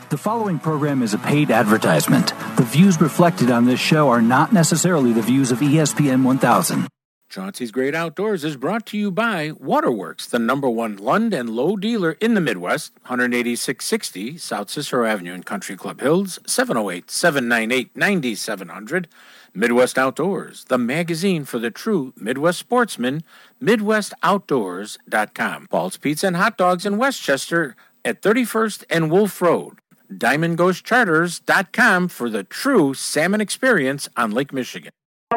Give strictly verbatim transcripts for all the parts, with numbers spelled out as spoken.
The following program is a paid advertisement. The views reflected on this show are not necessarily the views of E S P N one thousand. Chauncey's Great Outdoors is brought to you by Waterworks, the number one Lund and Lowe dealer in the Midwest, one eighty-six sixty South Cicero Avenue in Country Club Hills, seven oh eight, seven nine eight, nine seven hundred. Midwest Outdoors, the magazine for the true Midwest sportsman, midwest outdoors dot com. Paul's Pizza and Hot Dogs in Westchester at thirty-first and Wolf Road. diamond ghost charters dot com for the true salmon experience on Lake Michigan.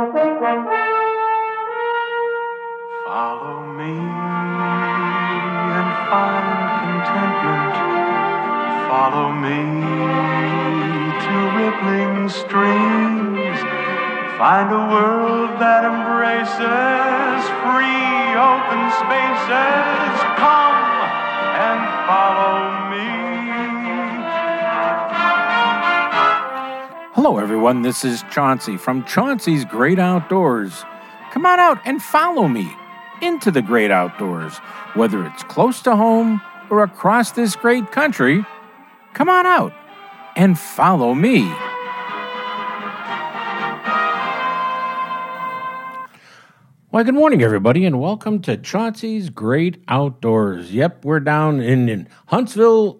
Follow me and find contentment. Follow me to rippling streams. Find a world that embraces free open spaces. Come and follow me. Hello, everyone. This is Chauncey from Chauncey's Great Outdoors. Come on out and follow me into the great outdoors. Whether it's close to home or across this great country, come on out and follow me. Well, good morning, everybody, and welcome to Chauncey's Great Outdoors. Yep, we're down in, in Huntsville,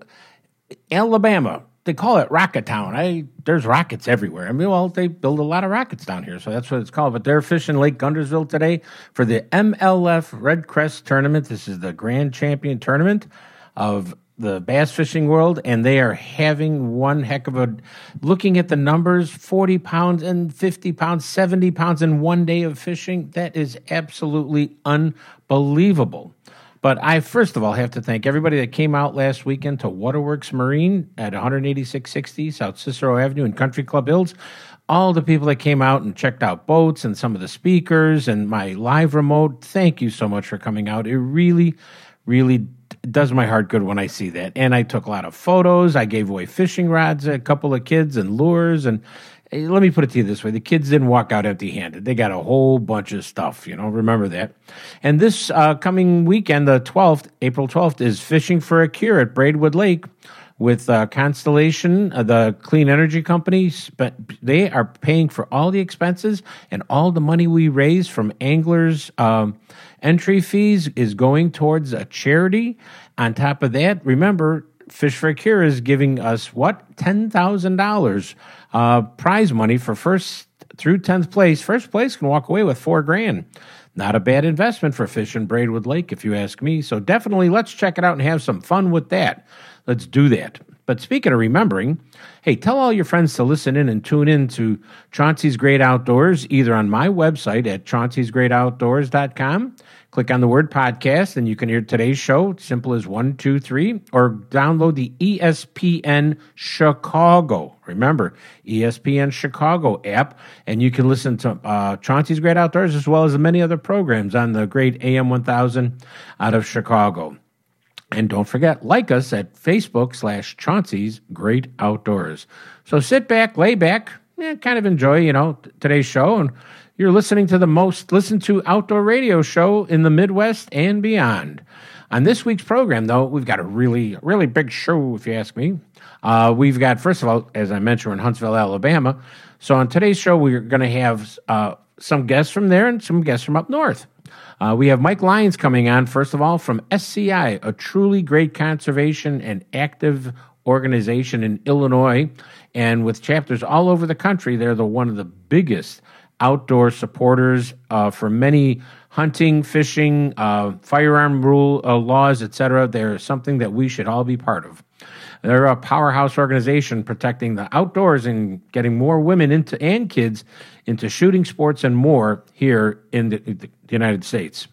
Alabama. They call it Rocket Town. I there's rockets everywhere. I mean, well, they build a lot of rockets down here, so that's what it's called. But they're fishing Lake Guntersville today for the M L F Red Crest Tournament. This is the Grand Champion Tournament of the bass fishing world, and they are having one heck of a, looking at the numbers, forty pounds and fifty pounds, seventy pounds in one day of fishing. That is absolutely unbelievable. But I, first of all, have to thank everybody that came out last weekend to Waterworks Marine at one eighty-six sixty South Cicero Avenue in Country Club Hills. All the people that came out and checked out boats and some of the speakers and my live remote, thank you so much for coming out. It really, really does my heart good when I see that. And I took a lot of photos. I gave away fishing rods to a couple of kids and lures. And let me put it to you this way. The kids didn't walk out empty-handed. They got a whole bunch of stuff, you know, remember that. And this uh, coming weekend, the twelfth, April twelfth, is Fishing for a Cure at Braidwood Lake with uh, Constellation, uh, the clean energy company. But they are paying for all the expenses, and all the money we raise from anglers' um, entry fees is going towards a charity. On top of that, remember, Fish for a Cure is giving us, what, ten thousand dollars uh, prize money for first through tenth place. First place can walk away with four grand. Not a bad investment for fishing Braidwood Lake, if you ask me. So definitely let's check it out and have some fun with that. Let's do that. But speaking of remembering, hey, tell all your friends to listen in and tune in to Chauncey's Great Outdoors, either on my website at chauncey's great outdoors dot com. Click on the word podcast, and you can hear today's show, simple as one, two, three, or download the E S P N Chicago. Remember, E S P N Chicago app, and you can listen to uh, Chauncey's Great Outdoors as well as many other programs on the great A M one thousand out of Chicago. And don't forget, like us at Facebook slash Chauncey's Great Outdoors. So sit back, lay back, and kind of enjoy, you know, t- today's show. And you're listening to the most listened to outdoor radio show in the Midwest and beyond. On this week's program, though, we've got a really, really big show, if you ask me. Uh, we've got, first of all, as I mentioned, we're in Huntsville, Alabama. So on today's show, we're going to have uh, some guests from there and some guests from up north. Uh, we have Mike Lyons coming on, first of all, from S C I, a truly great conservation and active organization in Illinois. And with chapters all over the country, they're the one of the biggest outdoor supporters uh, for many hunting, fishing, uh, firearm rule uh, laws, et cetera. They're something that we should all be part of. They're a powerhouse organization protecting the outdoors and getting more women into and kids into shooting sports and more here in the, the United States.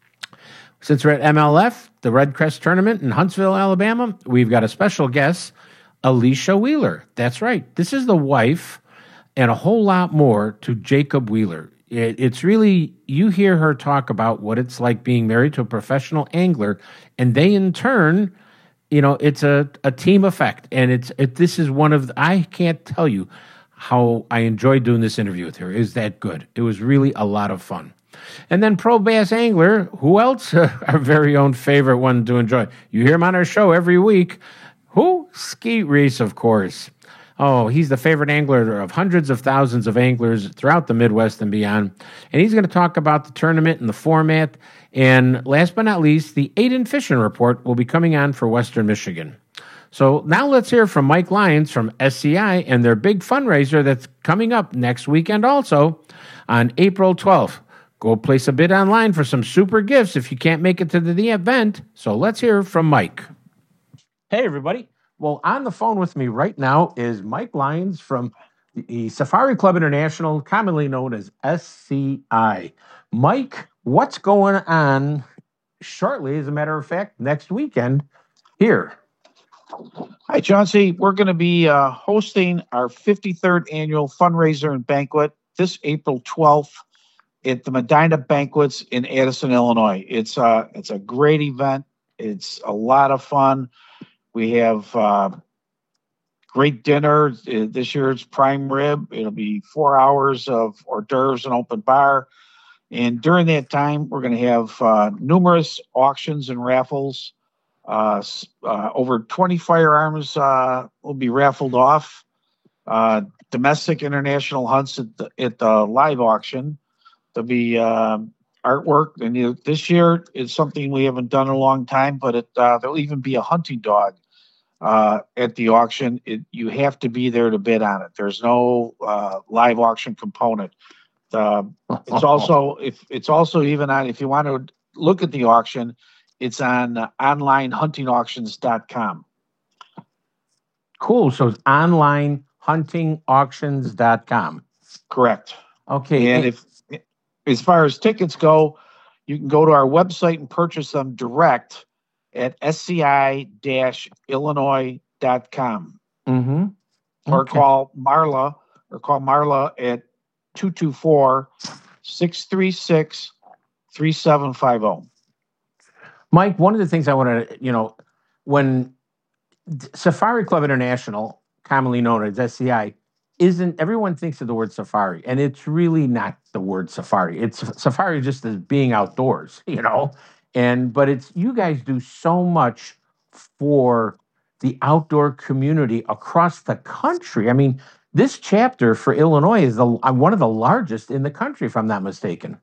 Since we're at M L F, the Red Crest Tournament in Huntsville, Alabama, we've got a special guest, Alicia Wheeler. That's right. This is the wife and a whole lot more to Jacob Wheeler. It, it's really, you hear her talk about what it's like being married to a professional angler, and they in turn, you know, it's a, a team effect. And it's it, this is one of, the, I can't tell you how I enjoyed doing this interview with her. It was that good. It was really a lot of fun. And then Pro Bass Angler, who else? Our very own favorite one to enjoy. You hear him on our show every week. Who? Skeet Reese, of course. Oh, he's the favorite angler of hundreds of thousands of anglers throughout the Midwest and beyond. And he's going to talk about the tournament and the format. And last but not least, the Aiden Fishing Report will be coming on for Western Michigan. So now let's hear from Mike Lyons from S C I and their big fundraiser that's coming up next weekend also on April twelfth. Go place a bid online for some super gifts if you can't make it to the event. So let's hear from Mike. Hey, everybody. Well, on the phone with me right now is Mike Lyons from the Safari Club International, commonly known as S C I. Mike, what's going on shortly, as a matter of fact, next weekend here? Hi, Chauncey. We're going to be uh, hosting our fifty-third annual fundraiser and banquet this April twelfth at the Medina Banquets in Addison, Illinois. It's, uh, it's a great event. It's a lot of fun. We have uh, great dinner. This year's prime rib. It'll be four hours of hors d'oeuvres and open bar. And during that time, we're going to have uh, numerous auctions and raffles. Uh, uh, over twenty firearms uh, will be raffled off. Uh, domestic, international hunts at the, at the live auction. There'll be uh, artwork. And you know, this year is something we haven't done in a long time, but it, uh, there'll even be a hunting dog uh, at the auction. It, you have to be there to bid on it. There's no uh, live auction component. Uh, it's also if it's also even on if you want to look at the auction, it's on uh, online hunting auctions dot com. Cool. So it's online hunting auctions dot com. Correct. Okay. And if as far as tickets go, you can go to our website and purchase them direct at S C I Illinois dot com. Mm-hmm. Or Okay. call Marla or call Marla at two two four, six three six, three seven five zero. Mike, one of the things I want to, you know, when Safari Club International, commonly known as S C I, isn't, everyone thinks of the word safari, and it's really not the word safari. It's safari just as being outdoors, you know, and, but it's, you guys do so much for the outdoor community across the country. I mean, this chapter for Illinois is the, one of the largest in the country, if I'm not mistaken.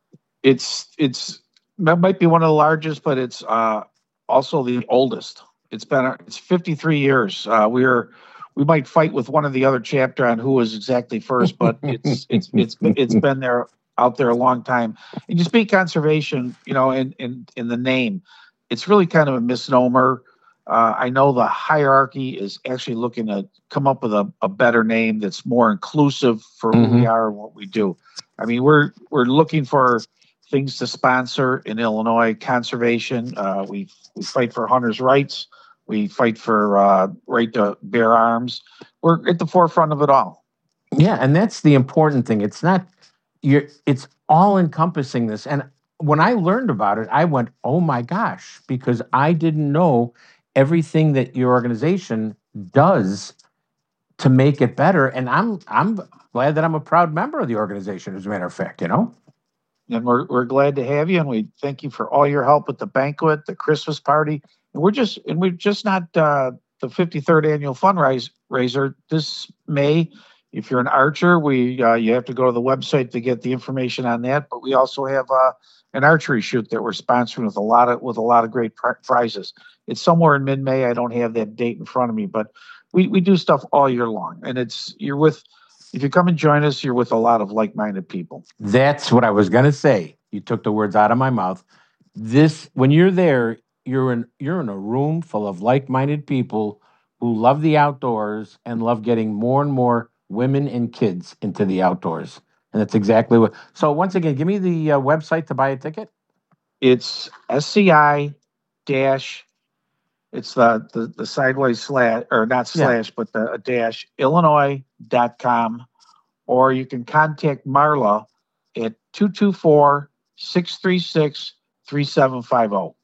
It's, it's, that might be one of the largest, but it's uh, also the oldest. It's been, it's fifty-three years. Uh, we're, we might fight with one of the other chapter on who was exactly first, but it's, it's, it's, it's been there out there a long time. And you speak conservation, you know, in, in, in the name, it's really kind of a misnomer. Uh, I know the hierarchy is actually looking to come up with a, a better name that's more inclusive for who Mhm. we are and what we do. I mean, we're, we're looking for things to sponsor in Illinois, conservation. Uh, we, we fight for hunters' rights. We fight for uh, right to bear arms. We're at the forefront of it all. Yeah, and that's the important thing. It's not you're it's all encompassing this. And when I learned about it, I went, "Oh my gosh," because I didn't know everything that your organization does to make it better. And I'm I'm glad that I'm a proud member of the organization, as a matter of fact, you know? And we're we're glad to have you, and we thank you for all your help with the banquet, the Christmas party. And we're just and we're just not uh, the fifty-third annual fundraiser this May. If you're an archer, we uh, you have to go to the website to get the information on that. But we also have uh, an archery shoot that we're sponsoring with a lot of with a lot of great pri- prizes. It's somewhere in mid-May. I don't have that date in front of me, but we we do stuff all year long, and it's you're with. If you come and join us, you're with a lot of like-minded people. That's what I was gonna say. You took the words out of my mouth. This when you're there, you're in you're in a room full of like-minded people who love the outdoors and love getting more and more women and kids into the outdoors. And that's exactly what. So once again, give me the uh, website to buy a ticket. It's S C I dash. It's the, the, the sideways slash, or not Yeah. slash, but the a dash, Illinois dot com. Or you can contact Marla at two two four, six three six, three seven five zero.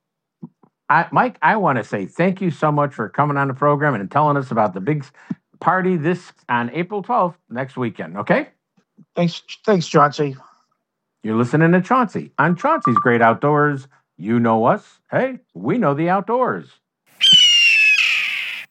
I, Mike, I want to say thank you so much for coming on the program and telling us about the big party this on April twelfth next weekend. Okay. Thanks, thanks, Chauncey. You're listening to Chauncey on Chauncey's Great Outdoors. You know us. Hey, we know the outdoors.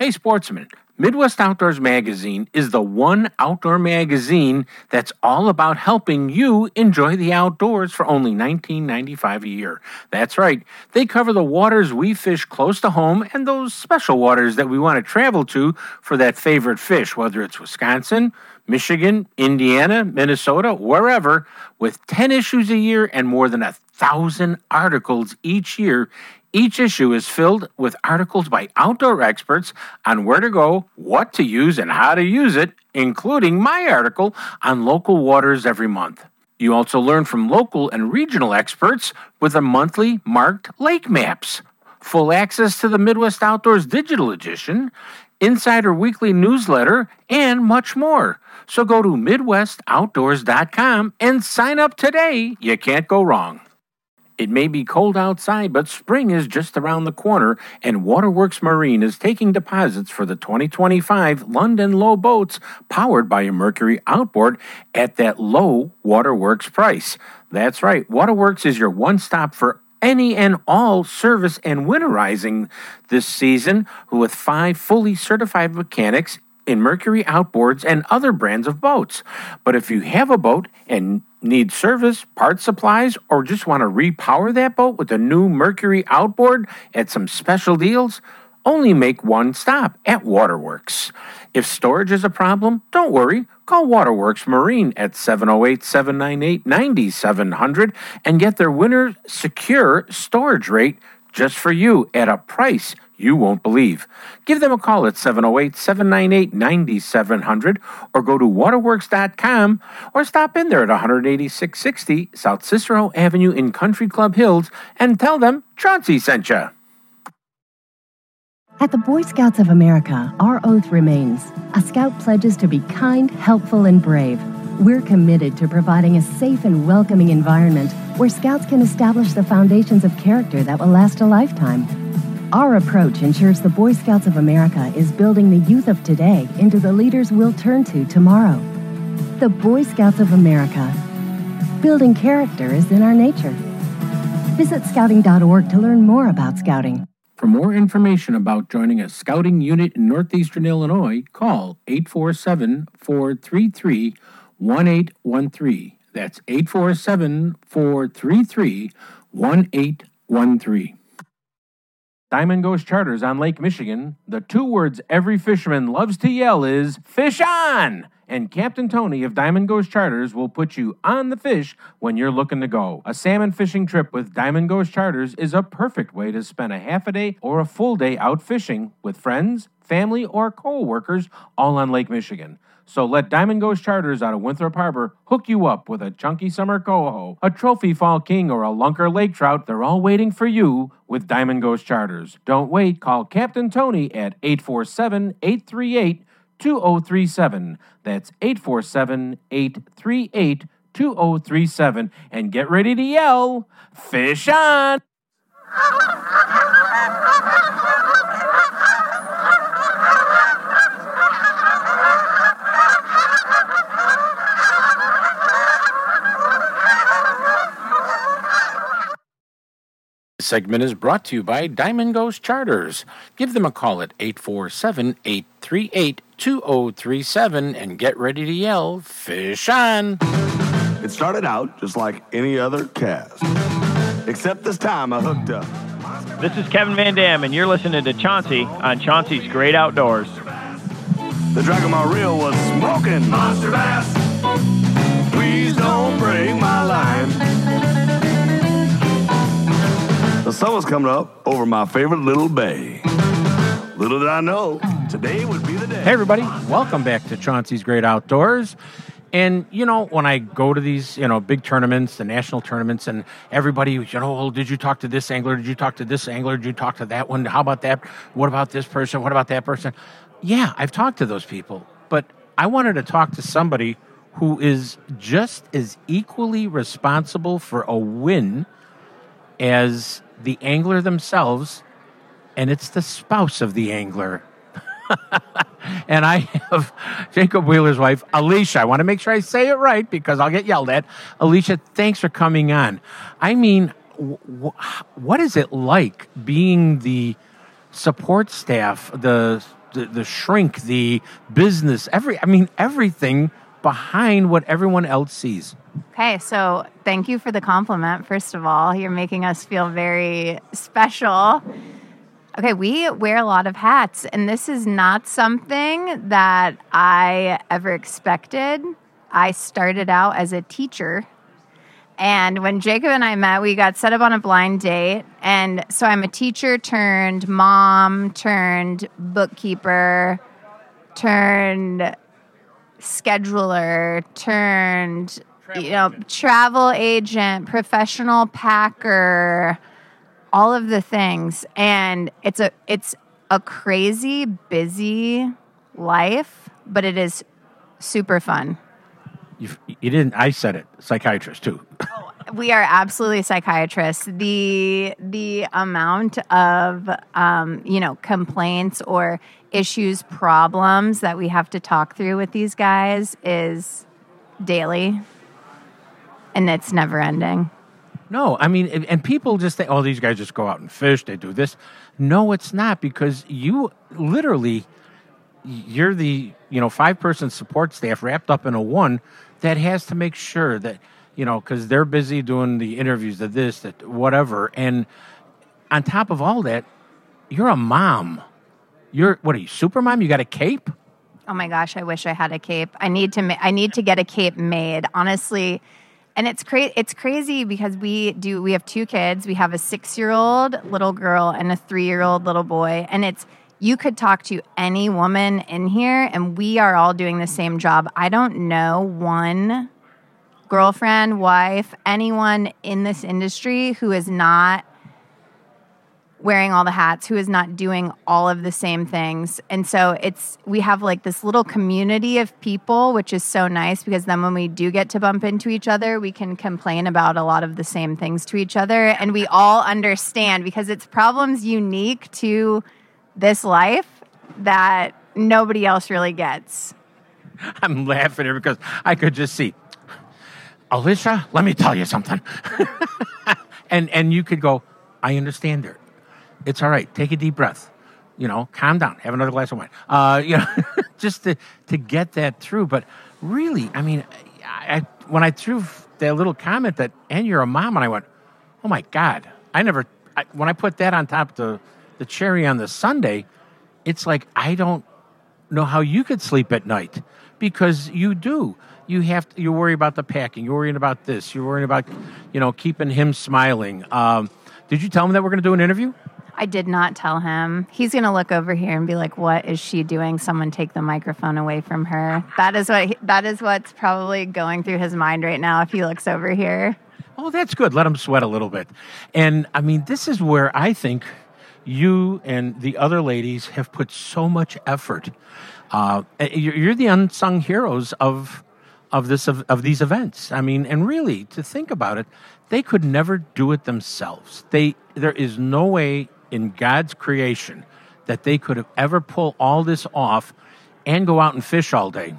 Hey, sportsman, Midwest Outdoors Magazine is the one outdoor magazine that's all about helping you enjoy the outdoors for only nineteen ninety-five dollars a year. That's right. They cover the waters we fish close to home and those special waters that we want to travel to for that favorite fish, whether it's Wisconsin, Michigan, Indiana, Minnesota, wherever, with ten issues a year and more than a thousand articles each year. Each issue is filled with articles by outdoor experts on where to go, what to use, and how to use it, including my article on local waters every month. You also learn from local and regional experts with a monthly marked lake maps, full access to the Midwest Outdoors Digital Edition, Insider Weekly newsletter, and much more. So go to Midwest Outdoors dot com and sign up today. You can't go wrong. It may be cold outside, but spring is just around the corner, and Waterworks Marine is taking deposits for the twenty twenty-five London Low boats powered by a Mercury outboard at that low Waterworks price. That's right, Waterworks is your one-stop for any and all service and winterizing this season with five fully certified mechanics in Mercury outboards and other brands of boats. But if you have a boat and need service, parts supplies, or just want to repower that boat with a new Mercury outboard at some special deals, only make one stop at Waterworks. If storage is a problem, don't worry. Call Waterworks Marine at seven oh eight, seven nine eight, nine seven zero zero and get their winter secure storage rate just for you at a price you won't believe. Give them a call at seven oh eight, seven nine eight, nine seven zero zero or go to waterworks dot com or stop in there at one eighty-six sixty South Cicero Avenue in Country Club Hills and tell them Chauncey sent you. At the Boy Scouts of America, our oath remains. A scout pledges to be kind, helpful, and brave. We're committed to providing a safe and welcoming environment where scouts can establish the foundations of character that will last a lifetime. Our approach ensures the Boy Scouts of America is building the youth of today into the leaders we'll turn to tomorrow. The Boy Scouts of America. Building character is in our nature. Visit scouting dot org to learn more about scouting. For more information about joining a scouting unit in Northeastern Illinois, call eight four seven, four three three, one eight one three. That's eight four seven, four three three, one eight one three. Diamond Ghost Charters on Lake Michigan. The two words every fisherman loves to yell is, "Fish on!" And Captain Tony of Diamond Ghost Charters will put you on the fish when you're looking to go. A salmon fishing trip with Diamond Ghost Charters is a perfect way to spend a half a day or a full day out fishing with friends, family, or co-workers all on Lake Michigan. So let Diamond Ghost Charters out of Winthrop Harbor hook you up with a chunky summer coho, a trophy fall king, or a lunker lake trout. They're all waiting for you with Diamond Ghost Charters. Don't wait. Call Captain Tony at eight four seven, eight three eight, two oh three seven. That's eight four seven, eight three eight, two oh three seven. And get ready to yell, "Fish on!" This segment is brought to you by Diamond Ghost Charters. Give them a call at eight four seven, eight three eight, two oh three seven and get ready to yell, "Fish on!" It started out just like any other cast, except this time I hooked up. This is Kevin Van Dam, and you're listening to Chauncey on Chauncey's Great Outdoors. The drag of my reel was smoking. Monster bass, please don't break my line. The sun was coming up over my favorite little bay. Little did I know, today would be the day. Hey, everybody. Welcome back to Chauncey's Great Outdoors. And, you know, when I go to these, you know, big tournaments, the national tournaments, and everybody, you know, well, did you talk to this angler? Did you talk to this angler? Did you talk to that one? How about that? What about this person? What about that person? Yeah, I've talked to those people. But I wanted to talk to somebody who is just as equally responsible for a win as the angler themselves, and it's the spouse of the angler. And I have Jacob Wheeler's wife, Alicia. I want to make sure I say it right because I'll get yelled at. Alicia, thanks for coming on. I mean, w- what is it like being the support staff, the the, the shrink, the business, every I mean everything behind what everyone else sees. Okay, so thank you for the compliment, first of all. You're making us feel very special. Okay, we wear a lot of hats, and this is not something that I ever expected. I started out as a teacher, and when Jacob and I met, we got set up on a blind date, and so I'm a teacher turned mom, turned bookkeeper, turned scheduler, turned travel you know agent. travel agent, professional packer, all of the things. And it's a it's a crazy busy life, but it is super fun. You, you didn't. I said it. Psychiatrist too. Oh, we are absolutely psychiatrists. The the amount of um, you know complaints or issues, problems that we have to talk through with these guys is daily, and it's never ending. No, I mean, and- and people just think, oh, these guys just go out and fish. They do this. No, it's not, because you literally, you're the, you know, five-person support staff wrapped up in a one that has to make sure that, you know, because they're busy doing the interviews, the this, that whatever. And on top of all that, you're a mom. You're, what are you, super mom? You got a cape? Oh my gosh, I wish I had a cape. I need to ma- I need to get a cape made, honestly. And it's cra- it's crazy because we do we have two kids. We have a six-year-old little girl and a three-year-old little boy. And it's you could talk to any woman in here and we are all doing the same job. I don't know one girlfriend, wife, anyone in this industry who is not wearing all the hats, who is not doing all of the same things. And so it's we have like this little community of people, which is so nice, because then when we do get to bump into each other, we can complain about a lot of the same things to each other, and we all understand, because it's problems unique to this life that nobody else really gets. I'm laughing here because I could just see, Alicia, let me tell you something. and and you could go, I understand her. It's all right. Take a deep breath. You know, calm down. Have another glass of wine. Uh, you know, just to, to get that through. But really, I mean, I, I, when I threw that little comment that, and you're a mom, and I went, oh my God. I never, I, when I put that on top of the, the cherry on the sundae, it's like, I don't know how you could sleep at night, because you do. You have to, you worry about the packing. You're worrying about this. You're worrying about, you know, keeping him smiling. Um, did you tell him that we're going to do an interview? I did not tell him. He's going to look over here and be like, what is she doing? Someone take the microphone away from her. That is what he, that is what's probably going through his mind right now if he looks over here. Oh, that's good. Let him sweat a little bit. And, I mean, this is where I think you and the other ladies have put so much effort. Uh, you're, you're the unsung heroes of of this of, of these events. I mean, and really, to think about it, they could never do it themselves. They There is no way in God's creation that they could have ever pull all this off and go out and fish all day.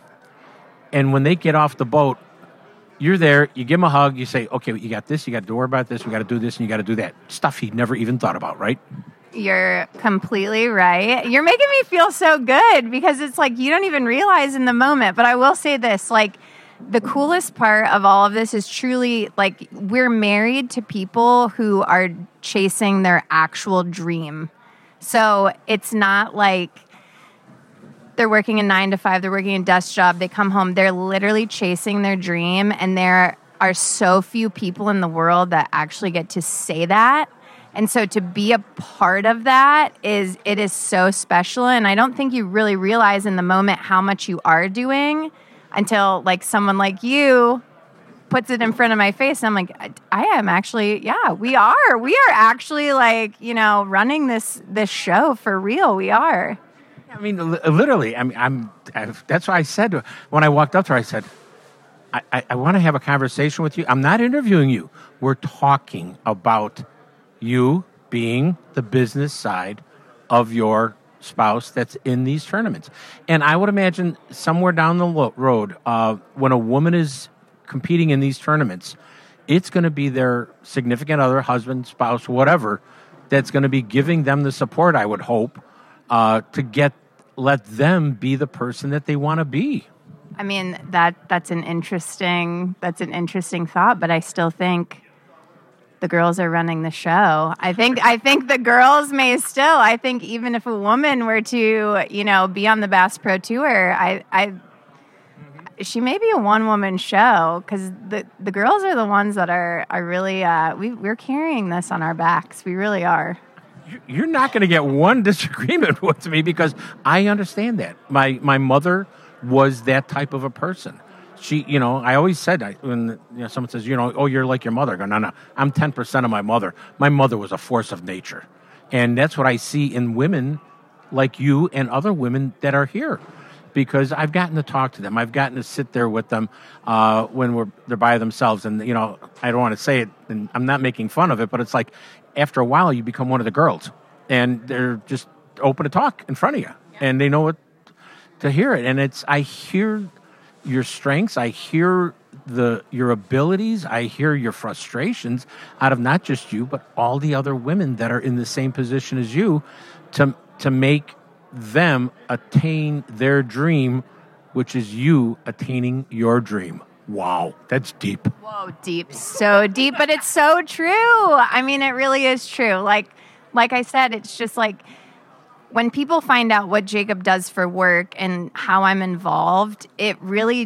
And when they get off the boat, you're there, you give them a hug, you say, okay, you got this, you got to worry about this, we got to do this, and you got to do that. Stuff he never even thought about, right? You're completely right. You're making me feel so good, because it's like you don't even realize in the moment. But I will say this, like, the coolest part of all of this is truly, like, we're married to people who are chasing their actual dream. So it's not like they're working a nine to five, they're working a desk job, they come home, they're literally chasing their dream. And there are so few people in the world that actually get to say that. And so to be a part of that is, it is so special. And I don't think you really realize in the moment how much you are doing until, like, someone like you puts it in front of my face. And I'm like, I, I am actually, yeah, we are. We are actually, like, you know, running this this show for real. We are. I mean, literally, I mean, I'm, I've, that's why I said, when I walked up to her, I said, I, I, I want to have a conversation with you. I'm not interviewing you. We're talking about you being the business side of your spouse that's in these tournaments. And I would imagine somewhere down the lo- road, uh, when a woman is competing in these tournaments, it's going to be their significant other, husband, spouse, whatever, that's going to be giving them the support, I would hope, uh, to get let them be the person that they want to be. I mean, that that's an interesting that's an interesting thought, but I still think the girls are running the show. I think I think the girls may still. I think even if a woman were to, you know, be on the Bass Pro Tour, I, I she may be a one woman show because the, the girls are the ones that are are really uh, we we're carrying this on our backs. We really are. You're not going to get one disagreement with me because I understand that. My my mother was that type of a person. She, you know, I always said, I, when you know, someone says, you know, oh, you're like your mother. I go, no, no, I'm ten percent of my mother. My mother was a force of nature. And that's what I see in women like you and other women that are here. Because I've gotten to talk to them. I've gotten to sit there with them uh, when we're they're by themselves. And, you know, I don't want to say it, and I'm not making fun of it, but it's like after a while you become one of the girls. And they're just open to talk in front of you. And they know what to hear it. And it's, I hear your strengths, I hear the your abilities, I hear your frustrations out of not just you, but all the other women that are in the same position as you to to make them attain their dream, which is you attaining your dream. Wow, that's deep. Whoa, deep. So deep, but it's so true. I mean, it really is true. Like like I said, it's just like when people find out what Jacob does for work and how I'm involved, it really,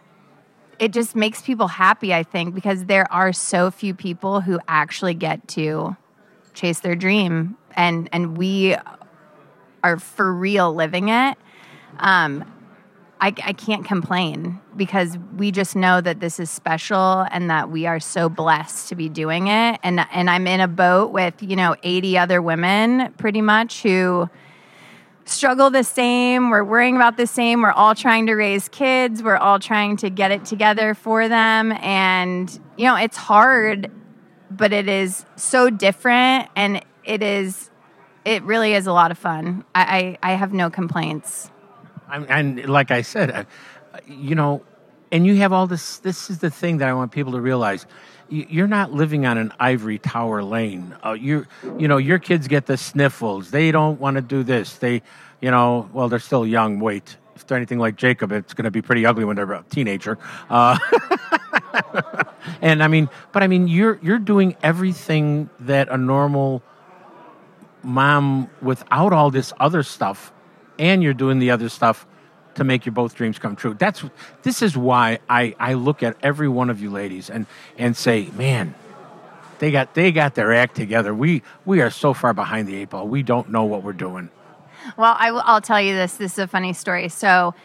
it just makes people happy, I think, because there are so few people who actually get to chase their dream. And, and we are for real living it. Um, I, I can't complain because we just know that this is special and that we are so blessed to be doing it. And, and I'm in a boat with, you know, eighty other women pretty much who struggle the same. We're worrying about the same. We're all trying to raise kids. We're all trying to get it together for them. And, you know, it's hard, but it is so different. And it is, it really is a lot of fun. I, I, I have no complaints. I'm, and like I said, uh, you know, and you have all this, this is the thing that I want people to realize. You're not living on an ivory tower lane. Uh, you, you know, your kids get the sniffles. They don't want to do this. They, you know, well, they're still young. Wait, if they're anything like Jacob, it's going to be pretty ugly when they're a teenager. Uh, and I mean, but I mean, you're you're doing everything that a normal mom without all this other stuff, and you're doing the other stuff to make your both dreams come true. That's this is why I, I look at every one of you ladies and, and say, man, they got they got their act together. We we are so far behind the eight ball. We don't know what we're doing. Well, I will, I'll tell you this. This is a funny story. So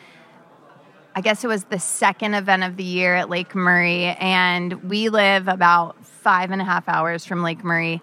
I guess it was the second event of the year at Lake Murray, and we live about five and a half hours from Lake Murray.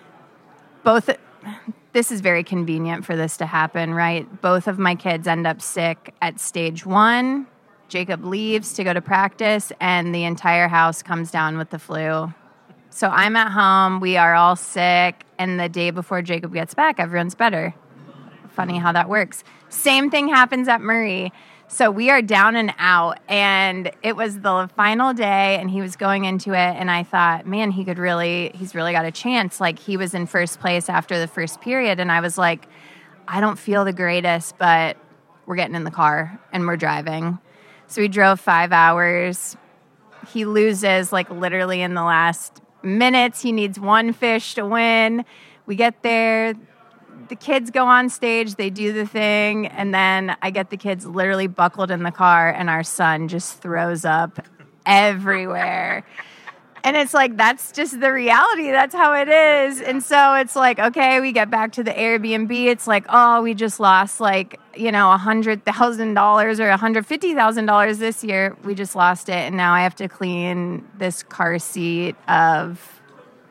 Both. This is very convenient for this to happen, right? Both of my kids end up sick at stage one. Jacob leaves to go to practice, and the entire house comes down with the flu. So I'm at home. We are all sick. And the day before Jacob gets back, everyone's better. Funny how that works. Same thing happens at Murray. So we are down and out, and it was the final day, and he was going into it, and I thought, man, he could really, he's really got a chance. Like, he was in first place after the first period, and I was like, I don't feel the greatest, but we're getting in the car, and we're driving. So we drove five hours. He loses, like, literally in the last minutes. He needs one fish to win. We get there. The kids go on stage, they do the thing, and then I get the kids literally buckled in the car, and our son just throws up everywhere. And it's like, that's just the reality. That's how it is. And so it's like, okay, we get back to the Airbnb. It's like, oh, we just lost like, you know, one hundred thousand dollars or one hundred fifty thousand dollars this year. We just lost it, and now I have to clean this car seat of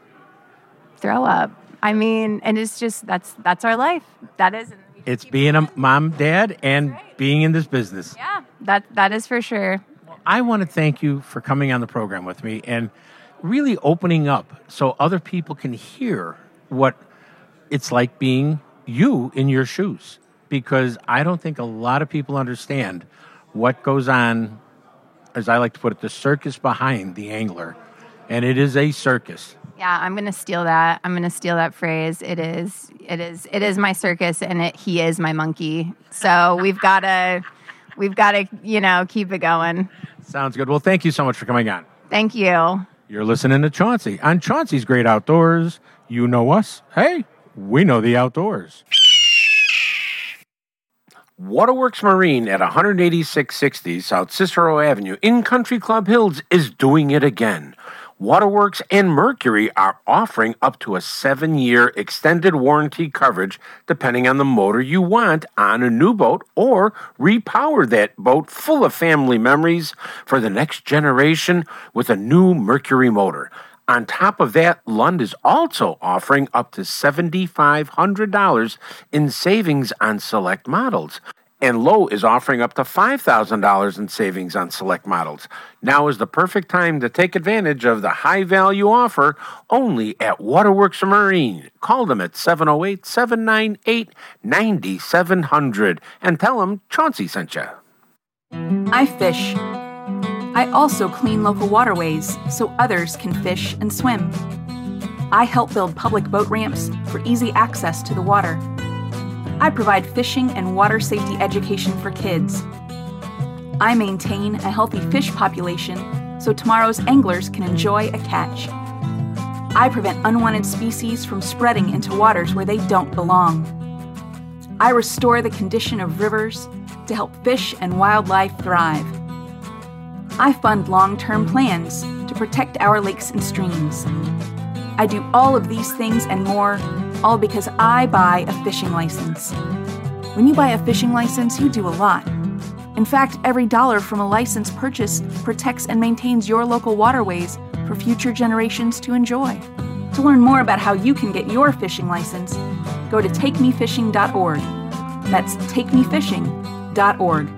throw up. I mean, and it's just, that's that's our life. That is. It's being a mom, dad, and right. being in this business. Yeah, that that is for sure. I want to thank you for coming on the program with me and really opening up so other people can hear what it's like being you in your shoes. Because I don't think a lot of people understand what goes on, as I like to put it, the circus behind the angler. And it is a circus. Yeah, I'm gonna steal that. I'm gonna steal that phrase. It is, it is, it is my circus, and it, he is my monkey. So we've gotta, we've gotta, you know, keep it going. Sounds good. Well, thank you so much for coming on. Thank you. You're listening to Chauncey on Chauncey's Great Outdoors. You know us. Hey, we know the outdoors. Waterworks Marine at one eighty-six sixty South Cicero Avenue in Country Club Hills is doing it again. Waterworks and Mercury are offering up to a seven-year extended warranty coverage depending on the motor you want on a new boat, or repower that boat full of family memories for the next generation with a new Mercury motor. On top of that, Lund is also offering up to seven thousand five hundred dollars in savings on select models. And Lowe is offering up to five thousand dollars in savings on select models. Now is the perfect time to take advantage of the high-value offer only at Waterworks Marine. Call them at seven oh eight, seven nine eight, nine seven zero zero and tell them Chauncey sent you. I fish. I also clean local waterways so others can fish and swim. I help build public boat ramps for easy access to the water. I provide fishing and water safety education for kids. I maintain a healthy fish population so tomorrow's anglers can enjoy a catch. I prevent unwanted species from spreading into waters where they don't belong. I restore the condition of rivers to help fish and wildlife thrive. I fund long-term plans to protect our lakes and streams. I do all of these things and more, all because I buy a fishing license. When you buy a fishing license, you do a lot. In fact, every dollar from a license purchase protects and maintains your local waterways for future generations to enjoy. To learn more about how you can get your fishing license, go to take me fishing dot org. That's take me fishing dot org.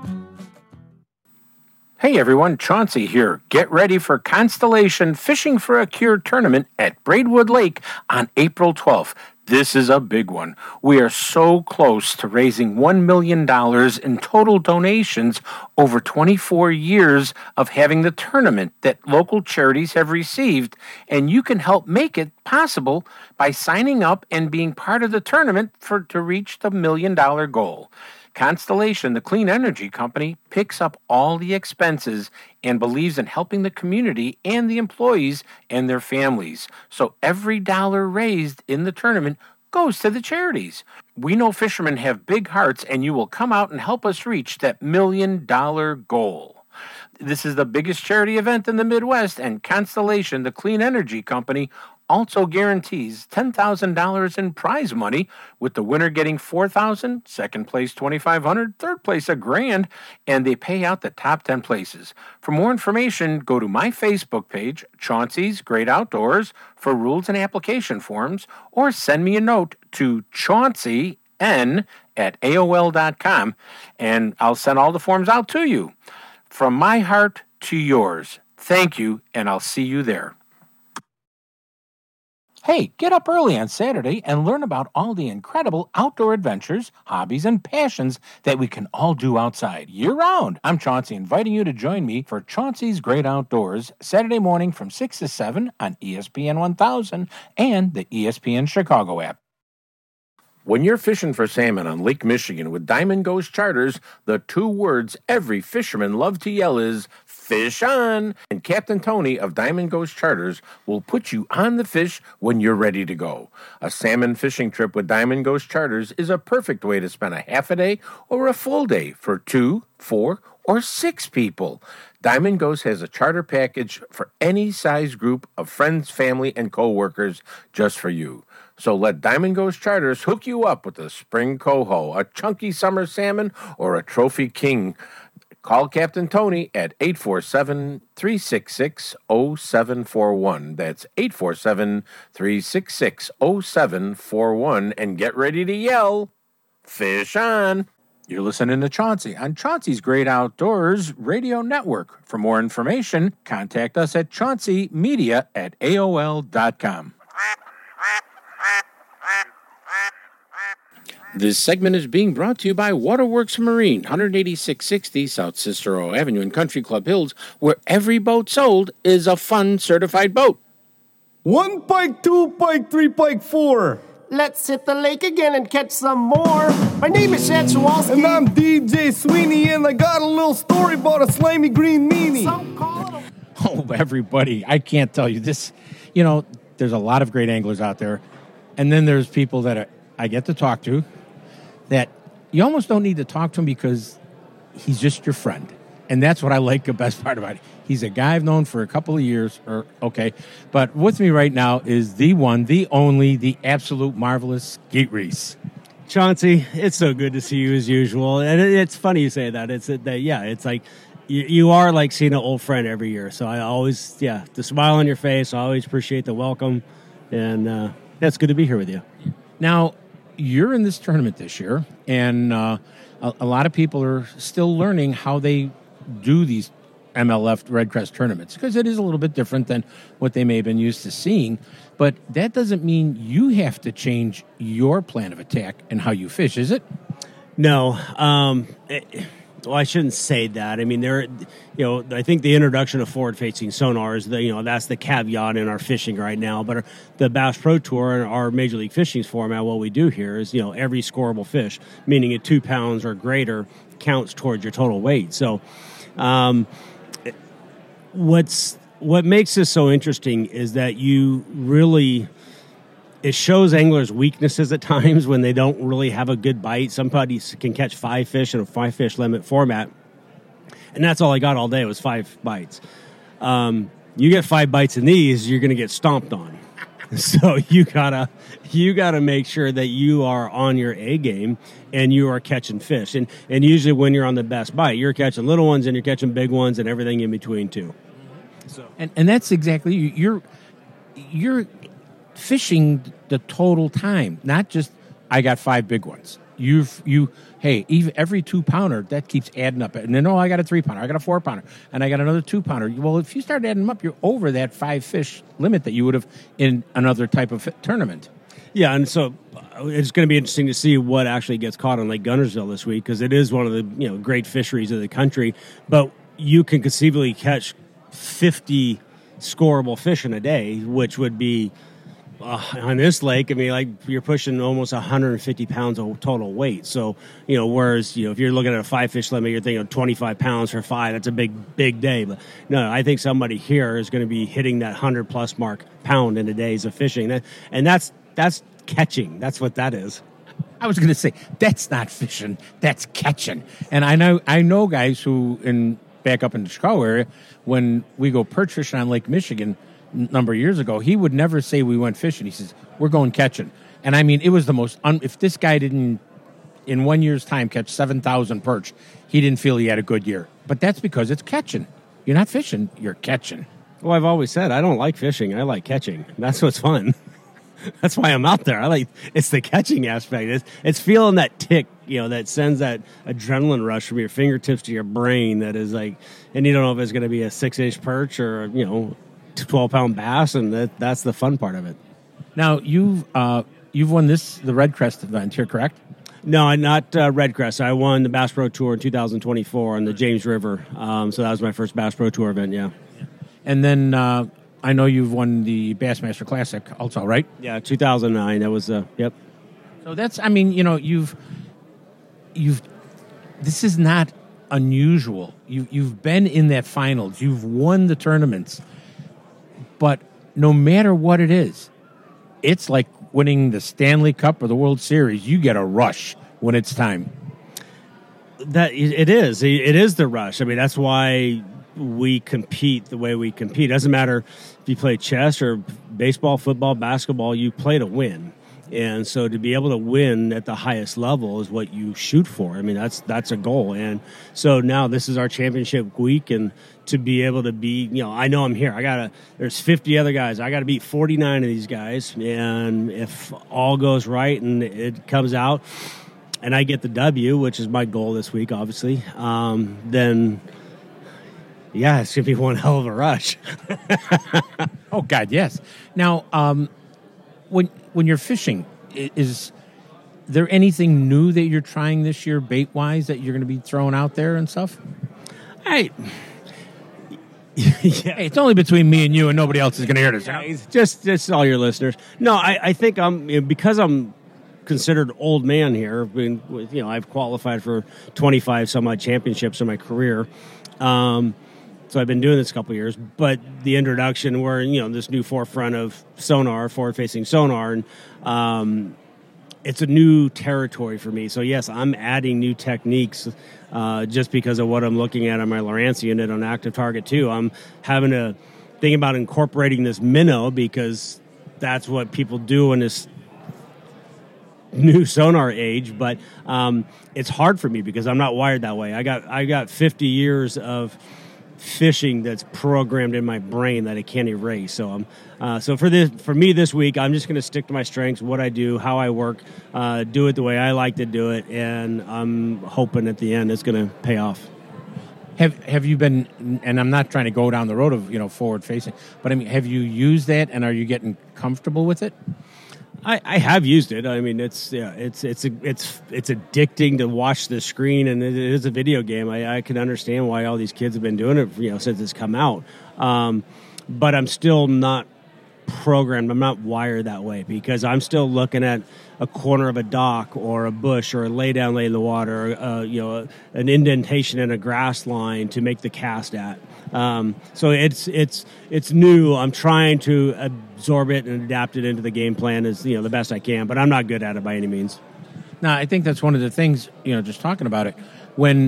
Hey everyone, Chauncey here. Get ready for Constellation Fishing for a Cure tournament at Braidwood Lake on April twelfth. This is a big one. We are so close to raising one million dollars in total donations over twenty-four years of having the tournament that local charities have received, and you can help make it possible by signing up and being part of the tournament for to reach the million dollar goal. Constellation, the clean energy company, picks up all the expenses and believes in helping the community and the employees and their families. So every dollar raised in the tournament goes to the charities. We know fishermen have big hearts, and you will come out and help us reach that million dollar goal. This is the biggest charity event in the Midwest, and Constellation, the clean energy company, also guarantees ten thousand dollars in prize money, with the winner getting four thousand dollars, second place twenty-five hundred dollars, third place a grand, and they pay out the top ten places. For more information, go to my Facebook page, Chauncey's Great Outdoors, for rules and application forms, or send me a note to Chauncey N at A O L dot com, and I'll send all the forms out to you. From my heart to yours, thank you, and I'll see you there. Hey, get up early on Saturday and learn about all the incredible outdoor adventures, hobbies, and passions that we can all do outside year-round. I'm Chauncey, inviting you to join me for Chauncey's Great Outdoors, Saturday morning from six to seven on E S P N one thousand and the E S P N Chicago app. When you're fishing for salmon on Lake Michigan with Diamond Ghost Charters, the two words every fisherman loves to yell is, fish on! And Captain Tony of Diamond Ghost Charters will put you on the fish when you're ready to go. A salmon fishing trip with Diamond Ghost Charters is a perfect way to spend a half a day or a full day for two, four, or six people. Diamond Ghost has a charter package for any size group of friends, family, and co-workers just for you. So let Diamond Ghost Charters hook you up with a spring coho, a chunky summer salmon, or a trophy king. Call Captain Tony at eight four seven, three six six, zero seven four one. That's eight four seven, three six six, zero seven four one. And get ready to yell, fish on! You're listening to Chauncey on Chauncey's Great Outdoors Radio Network. For more information, contact us at chauncey media at A O L dot com. This segment is being brought to you by Waterworks Marine, one eighty-six sixty South Cicero Avenue in Country Club Hills, where every boat sold is a fun certified boat. One pike, two pike, three pike, four. Let's hit the lake again and catch some more. My name is Chad Chewalski. And I'm D J Sweeney, and I got a little story about a slimy green meanie. Oh, everybody, I can't tell you this. You know, there's a lot of great anglers out there, and then there's people that are, I get to talk to that you almost don't need to talk to him because he's just your friend. And that's what I like the best part about it. He's a guy I've known for a couple of years, or okay. But with me right now is the one, the only, the absolute marvelous Skeet Reese. Chauncey, it's so good to see you as usual. And it's funny you say that. It's that, yeah, it's like you, you are like seeing an old friend every year. So I always, yeah, the smile on your face, I always appreciate the welcome. And uh, yeah, it's good to be here with you. Now, you're in this tournament this year, and uh, a, a lot of people are still learning how they do these M L F Red Crest tournaments, because it is a little bit different than what they may have been used to seeing. But that doesn't mean you have to change your plan of attack and how you fish, is it? No. Um, it, well, I shouldn't say that. I mean, there, you know, I think the introduction of forward-facing sonar is the, you know, that's the caveat in our fishing right now. But our, the Bass Pro Tour and our Major League Fishing's format, what we do here is, you know, every scoreable fish, meaning at two pounds or greater, counts towards your total weight. So, um, what's what makes this so interesting is that you really, it shows anglers' weaknesses at times when they don't really have a good bite. Somebody can catch five fish in a five fish limit format, and that's all I got all day was five bites. Um, you get five bites in these, you're going to get stomped on. So you gotta you gotta make sure that you are on your A game and you are catching fish. And and usually when you're on the best bite, you're catching little ones and you're catching big ones and everything in between too. So and and that's exactly you're you're fishing the total time, not just I got five big ones. You've you hey even every two pounder that keeps adding up, and then oh I got a three pounder, I got a four pounder, and I got another two pounder. Well, if you start adding them up, you're over that five fish limit that you would have in another type of tournament. Yeah, and so it's going to be interesting to see what actually gets caught on Lake Guntersville this week, because it is one of the you know great fisheries of the country. But you can conceivably catch fifty scoreable fish in a day, which would be. Uh, on this lake, I mean, like you're pushing almost one hundred fifty pounds of total weight. So, you know, whereas, you know, if you're looking at a five fish limit, you're thinking twenty-five pounds for five. That's a big, big day. But no, I think somebody here is going to be hitting that one hundred plus mark pound in the days of fishing. That, and that's, that's catching. That's what that is. I was going to say, that's not fishing, that's catching. And I know, I know guys who in back up in the Chicago area, when we go perch fishing on Lake Michigan, number of years ago, he would never say we went fishing. He says, we're going catching. And I mean, it was the most, un- if this guy didn't, in one year's time, catch seven thousand perch, he didn't feel he had a good year. But that's because it's catching. You're not fishing, you're catching. Well, I've always said, I don't like fishing, I like catching. That's what's fun. That's why I'm out there. I like, it's the catching aspect. It's, it's feeling that tick, you know, that sends that adrenaline rush from your fingertips to your brain that is like, and you don't know if it's going to be a six-inch perch or, you know, twelve pound bass, and that, that's the fun part of it. Now you've uh, you've won this the Red Crest event here, correct? No, not uh, Red Crest. I won the Bass Pro Tour in two thousand twenty-four on the James River. Um, so that was my first Bass Pro Tour event. Yeah, and then uh, I know you've won the Bassmaster Classic also, right? Yeah, two thousand nine. That was uh, yep. So that's I mean you know you've you've this is not unusual. You you've been in that finals. You've won the tournaments. But no matter what it is, it's like winning the Stanley Cup or the World Series. You get a rush when it's time. That it is. It is the rush. I mean, that's why we compete the way we compete. It doesn't matter if you play chess or baseball, football, basketball, you play to win. And so to be able to win at the highest level is what you shoot for. I mean, that's that's a goal. And so now this is our championship week, and to be able to be, you know, I know I'm here. I got to, there's fifty other guys. I got to beat forty-nine of these guys. And if all goes right and it comes out and I get the W, which is my goal this week, obviously, um, then, yeah, it's going to be one hell of a rush. Oh, God, yes. Now, um, when when you're fishing, is there anything new that you're trying this year, bait wise, that you're going to be throwing out there and stuff? Hey. yeah. Hey, it's only between me and you, and nobody else is going to hear this. Yeah, just, just all your listeners. No, I, I think I'm you know, because I'm considered old man here. Been, you know, I've qualified for twenty-five some odd championships in my career. Um, so I've been doing this a couple of years. But the introduction, we're you know this new forefront of sonar, forward-facing sonar, and um, it's a new territory for me. So yes, I'm adding new techniques. Uh, just because of what I'm looking at on my Lowrance unit on Active Target two. I'm having to think about incorporating this minnow because that's what people do in this new sonar age, but um, it's hard for me because I'm not wired that way. I got I got fifty years of fishing that's programmed in my brain that I can't erase. So um, uh, so for this for me this week, I'm just going to stick to my strengths, what I do, how I work, uh, do it the way I like to do it, and I'm hoping at the end it's going to pay off. Have Have you been? And I'm not trying to go down the road of you know forward facing, but I mean, have you used that, and are you getting comfortable with it? I, I have used it. I mean, it's yeah, it's it's it's it's addicting to watch the screen, and it is a video game. I, I can understand why all these kids have been doing it, you know, since it's come out. Um, but I'm still not programmed. I'm not wired that way because I'm still looking at a corner of a dock or a bush or a lay down lay in the water, uh, you know, an indentation in a grass line to make the cast at. Um, so it's it's it's new. I'm trying to absorb it and adapt it into the game plan as you know the best I can, but I'm not good at it by any means. No, I think that's one of the things, you know, just talking about it when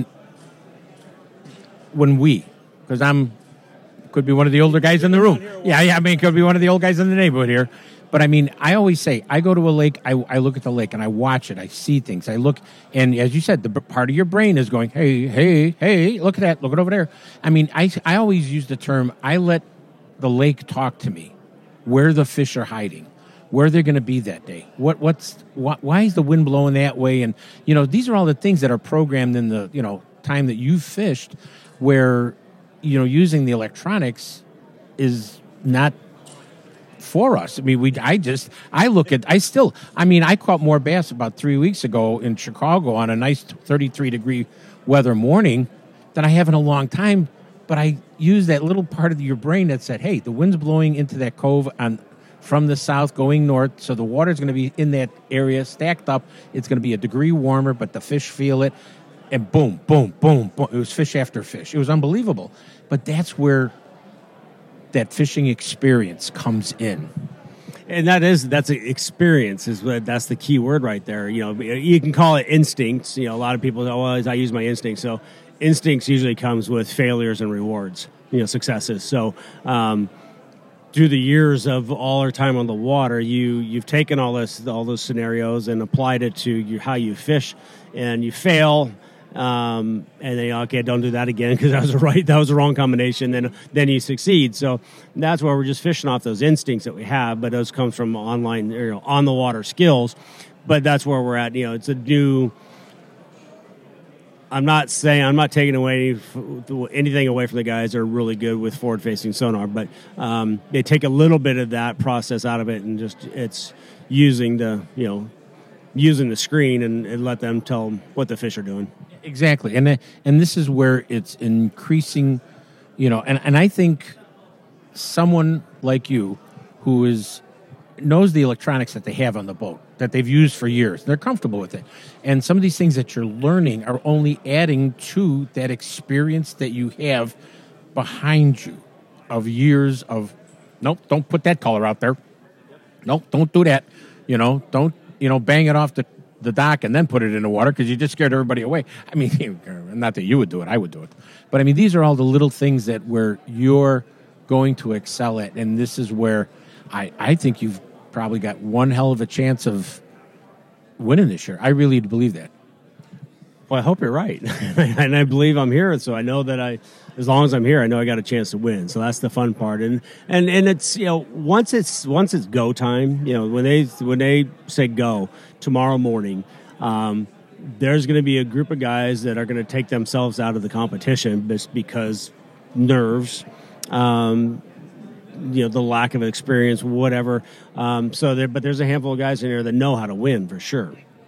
when we, because I'm could be one of the older guys in the room. Yeah, yeah, I mean, could be one of the old guys in the neighborhood here. But I mean, I always say, I go to a lake, I, I look at the lake, and I watch it, I see things, I look, and as you said, the b- part of your brain is going, hey, hey, hey, look at that, look it over there. I mean, I, I always use the term, I let the lake talk to me, where the fish are hiding, where they're going to be that day, what what's wh- why is the wind blowing that way, and, you know, these are all the things that are programmed in the, you know, time that you've fished, where, you know, using the electronics is not for us. I mean, we. I just. I look at. I still. I mean, I caught more bass about three weeks ago in Chicago on a nice thirty-three degree weather morning than I have in a long time. But I used that little part of your brain that said, "Hey, the wind's blowing into that cove on from the south, going north, so the water's going to be in that area stacked up. It's going to be a degree warmer, but the fish feel it." And boom, boom, boom, boom. It was fish after fish. It was unbelievable. But that's where that fishing experience comes in. And that is, that's an experience, is what, that's the key word right there. You know, you can call it instincts. You know, a lot of people say, well, I use my instincts. So instincts usually comes with failures and rewards, you know, successes. So, um, through the years of all our time on the water, you, you've taken all this, all those scenarios and applied it to your, how you fish, and you fail. Um, and then, okay, don't do that again because that was the right, that was the wrong combination. Then, then you succeed. So that's why we're just fishing off those instincts that we have, but those come from online, you know, on the water skills. But that's where we're at. You know, it's a new. I'm not saying I'm not taking away anything away from the guys that are really good with forward-facing sonar, but um, they take a little bit of that process out of it and just it's using the you know using the screen and, and let them tell them what the fish are doing. Exactly, and and this is where it's increasing, you know, and, and I think someone like you who is knows the electronics that they have on the boat, that they've used for years, they're comfortable with it, and some of these things that you're learning are only adding to that experience that you have behind you of years of, nope, don't put that color out there, nope, don't do that, you know, don't, you know, bang it off the the dock and then put it in the water because you just scared everybody away. I mean, not that you would do it, I would do it. But I mean, these are all the little things that where you're going to excel at. And this is where I, I think you've probably got one hell of a chance of winning this year. I really believe that. Well, I hope you're right. And I believe I'm here. So I know that I, as long as I'm here, I know I got a chance to win. So that's the fun part. And, and, and it's, you know, once it's, once it's go time, you know, when they, when they say go tomorrow morning, um, there's going to be a group of guys that are going to take themselves out of the competition just because nerves, um, you know, the lack of experience, whatever. Um, so there, but there's a handful of guys in there that know how to win for sure.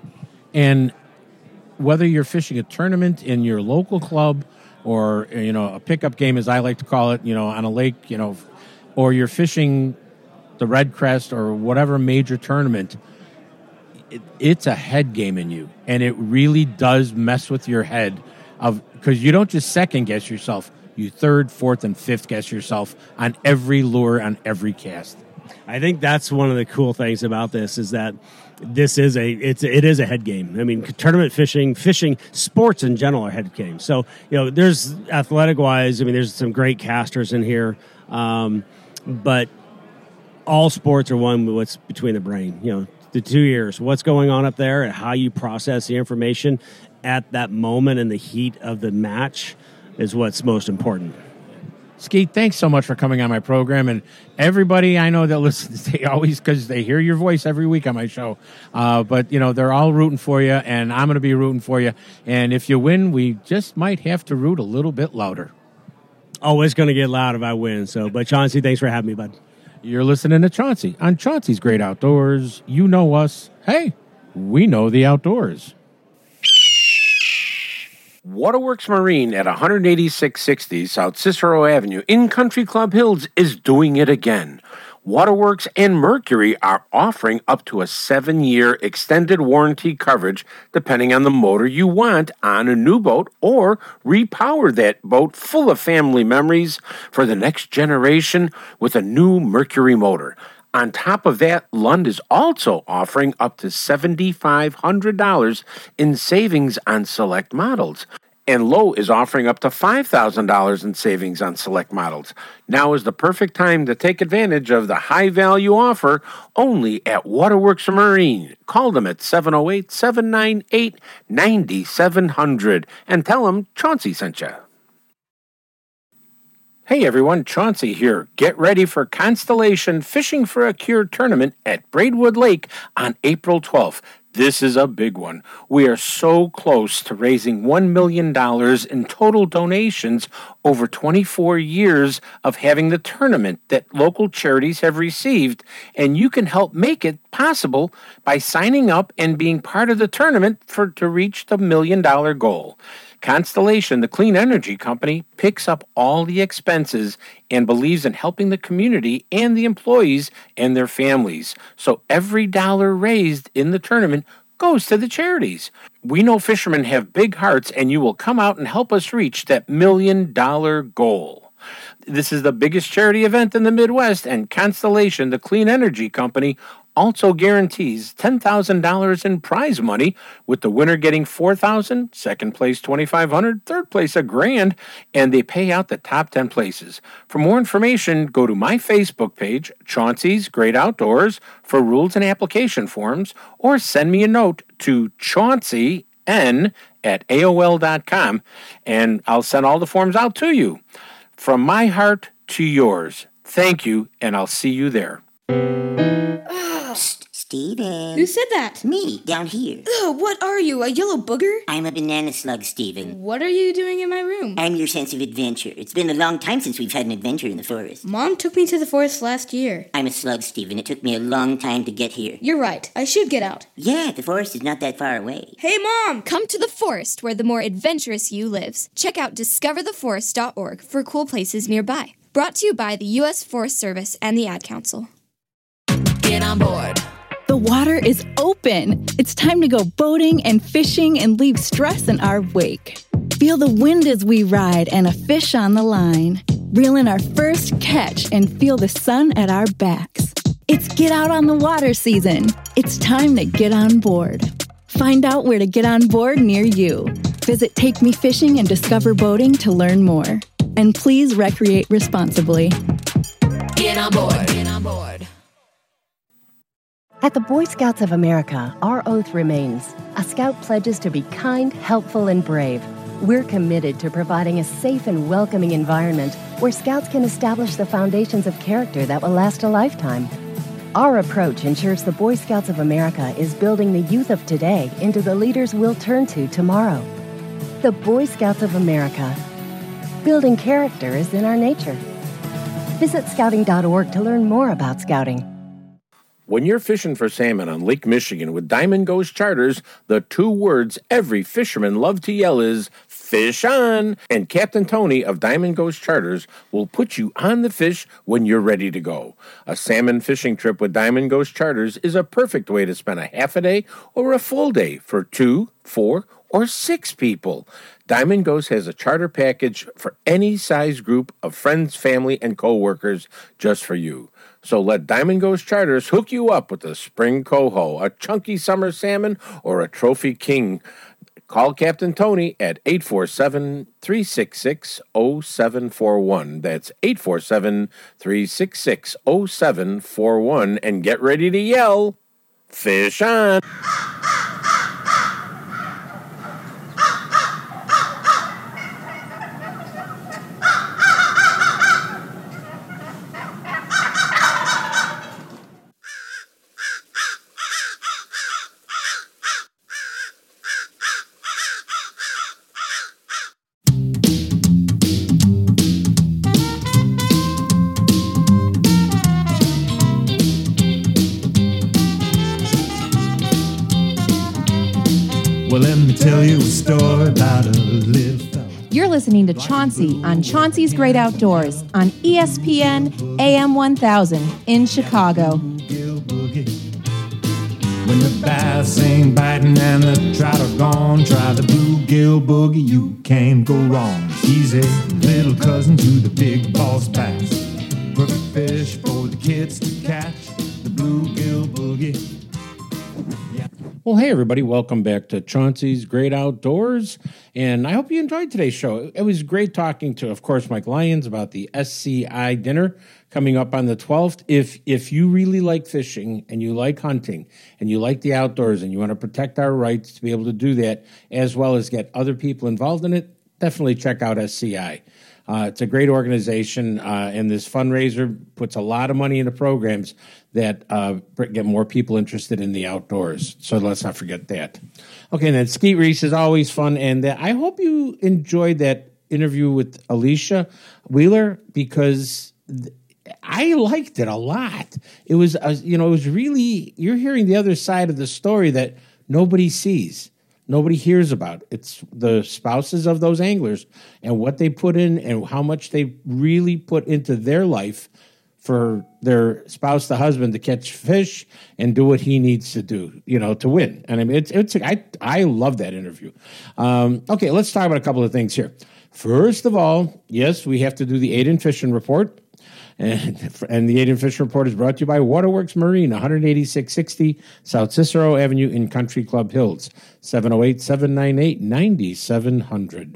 And whether you're fishing a tournament in your local club or, you know, a pickup game, as I like to call it, you know, on a lake, you know, or you're fishing the Red Crest or whatever major tournament, it, it's a head game in you. And it really does mess with your head of because you don't just second guess yourself. You third, fourth, and fifth guess yourself on every lure, on every cast. I think that's one of the cool things about this is that this is a it's it is a head game. I mean, tournament fishing, fishing, sports in general are head games. So, you know, there's athletic wise, I mean, there's some great casters in here, um, but all sports are one with what's between the brain. You know, the two ears, what's going on up there, and how you process the information at that moment in the heat of the match is what's most important. Skeet, thanks so much for coming on my program. And everybody I know that listens, they always, because they hear your voice every week on my show. Uh, but, you know, they're all rooting for you, and I'm going to be rooting for you. And if you win, we just might have to root a little bit louder. Oh, it's going to get loud if I win. So, but Chauncey, thanks for having me, bud. You're listening to Chauncey on Chauncey's Great Outdoors. You know us. Hey, we know the outdoors. Waterworks Marine at one eighty-six sixty South Cicero Avenue in Country Club Hills is doing it again. Waterworks and Mercury are offering up to a seven-year extended warranty coverage depending on the motor you want on a new boat, or repower that boat full of family memories for the next generation with a new Mercury motor. On top of that, Lund is also offering up to seven thousand five hundred dollars in savings on select models. And Lowe is offering up to five thousand dollars in savings on select models. Now is the perfect time to take advantage of the high-value offer only at Waterworks Marine. Call them at seven oh eight, seven nine eight, nine seven zero zero and tell them Chauncey sent you. Hey everyone, Chauncey here. Get ready for Constellation Fishing for a Cure tournament at Braidwood Lake on April twelfth. This is a big one. We are so close to raising one million dollars in total donations over twenty-four years of having the tournament that local charities have received, and you can help make it possible by signing up and being part of the tournament for to reach the million dollar goal. Constellation, the clean energy company, picks up all the expenses and believes in helping the community and the employees and their families. So every dollar raised in the tournament goes to the charities. We know fishermen have big hearts, and you will come out and help us reach that million dollar goal. This is the biggest charity event in the Midwest, and Constellation, the clean energy company, also guarantees ten thousand dollars in prize money, with the winner getting four thousand dollars, second place twenty-five hundred dollars, third place a grand, and they pay out the top ten places. For more information, go to my Facebook page, Chauncey's Great Outdoors, for rules and application forms, or send me a note to Chauncey N at A O L dot com, and I'll send all the forms out to you. From my heart to yours, thank you, and I'll see you there. Steven. Who said that? Me, down here. Ugh, what are you, a yellow booger? I'm a banana slug, Steven. What are you doing in my room? I'm your sense of adventure. It's been a long time since we've had an adventure in the forest. Mom took me to the forest last year. I'm a slug, Steven. It took me a long time to get here. You're right. I should get out. Yeah, the forest is not that far away. Hey, Mom! Come to the forest where the more adventurous you lives. Check out discover the forest dot org for cool places nearby. Brought to you by the U S Forest Service and the Ad Council. Get on board. The water is open. It's time to go boating and fishing and leave stress in our wake. Feel the wind as we ride and a fish on the line. Reel in our first catch and feel the sun at our backs. It's get out on the water season. It's time to get on board. Find out where to get on board near you. Visit Take Me Fishing and Discover Boating to learn more. And please recreate responsibly. Get on board. Get on board. At the Boy Scouts of America, our oath remains. A Scout pledges to be kind, helpful, and brave. We're committed to providing a safe and welcoming environment where Scouts can establish the foundations of character that will last a lifetime. Our approach ensures the Boy Scouts of America is building the youth of today into the leaders we'll turn to tomorrow. The Boy Scouts of America. Building character is in our nature. Visit scouting dot org to learn more about Scouting. When you're fishing for salmon on Lake Michigan with Diamond Ghost Charters, the two words every fisherman loves to yell is fish on. And Captain Tony of Diamond Ghost Charters will put you on the fish when you're ready to go. A salmon fishing trip with Diamond Ghost Charters is a perfect way to spend a half a day or a full day for two, four, or six people. Diamond Ghost has a charter package for any size group of friends, family, and co-workers just for you. So let Diamond Ghost Charters hook you up with a spring coho, a chunky summer salmon, or a trophy king. Call Captain Tony at eight four seven, three six six, zero seven four one. That's eight four seven, three six six, zero seven four one. And get ready to yell, fish on! Well, let me tell you a story about a little fella. You're listening to Chauncey on Chauncey's Great Outdoors on E S P N A M one thousand in Chicago. When the bass ain't biting and the trout are gone, try the bluegill boogie, you can't go wrong. He's a little cousin to the big boss bass. Perfect fish for the kids to catch, the bluegill boogie. Well, hey, everybody. Welcome back to Chauncey's Great Outdoors. And I hope you enjoyed today's show. It was great talking to, of course, Mike Lyons about the S C I dinner coming up on the twelfth. If if you really like fishing and you like hunting and you like the outdoors and you want to protect our rights to be able to do that, as well as get other people involved in it, definitely check out S C I. Uh, it's a great organization, uh, and this fundraiser puts a lot of money into programs that uh, get more people interested in the outdoors. So let's not forget that. Okay, and then Skeet Reese is always fun, and uh, I hope you enjoyed that interview with Alicia Wheeler, because th- I liked it a lot. It was, uh, you know, it was really, you're hearing the other side of the story that nobody sees. Nobody hears about. It's the spouses of those anglers and what they put in and how much they really put into their life for their spouse, the husband, to catch fish and do what he needs to do, you know, to win. And I mean, it's, it's, I, I love that interview. Um, okay, let's talk about a couple of things here. First of all, yes, we have to do the Aiden Fishing Report. And, and the Aiden Fishing Report is brought to you by Waterworks Marine, one eighty-six sixty South Cicero Avenue in Country Club Hills, seven oh eight, seven nine eight, nine seven zero zero.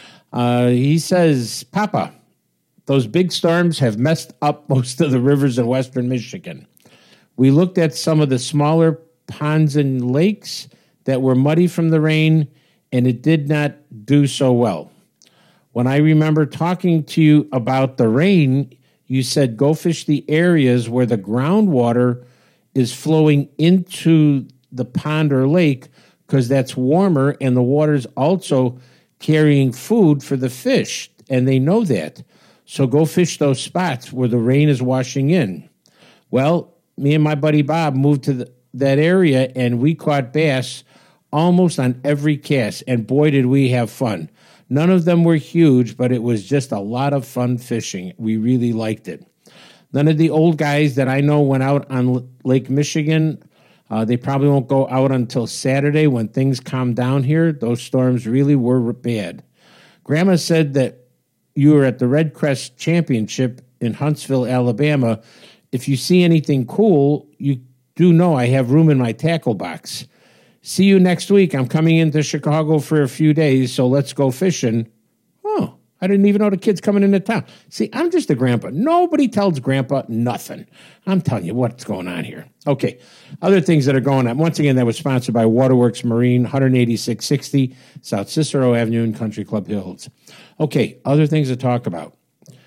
Uh, he says, Papa, those big storms have messed up most of the rivers in western Michigan. We looked at some of the smaller ponds and lakes that were muddy from the rain, and it did not do so well. When I remember talking to you about the rain, you said go fish the areas where the groundwater is flowing into the pond or lake, because that's warmer and the water's also carrying food for the fish, and they know that. So go fish those spots where the rain is washing in. Well, me and my buddy Bob moved to the, that area, and we caught bass almost on every cast, and boy, did we have fun. None of them were huge, but it was just a lot of fun fishing. We really liked it. None of the old guys that I know went out on Lake Michigan. Uh, they probably won't go out until Saturday when things calm down here. Those storms really were bad. Grandma said that you were at the Red Crest Championship in Huntsville, Alabama. If you see anything cool, you do know I have room in my tackle box. See you next week. I'm coming into Chicago for a few days, so let's go fishing. Oh, I didn't even know the kid's coming into town. See, I'm just a grandpa. Nobody tells grandpa nothing. I'm telling you what's going on here. Okay, other things that are going on. Once again, that was sponsored by Waterworks Marine, one eighty-six sixty South Cicero Avenue in Country Club Hills. Okay, other things to talk about.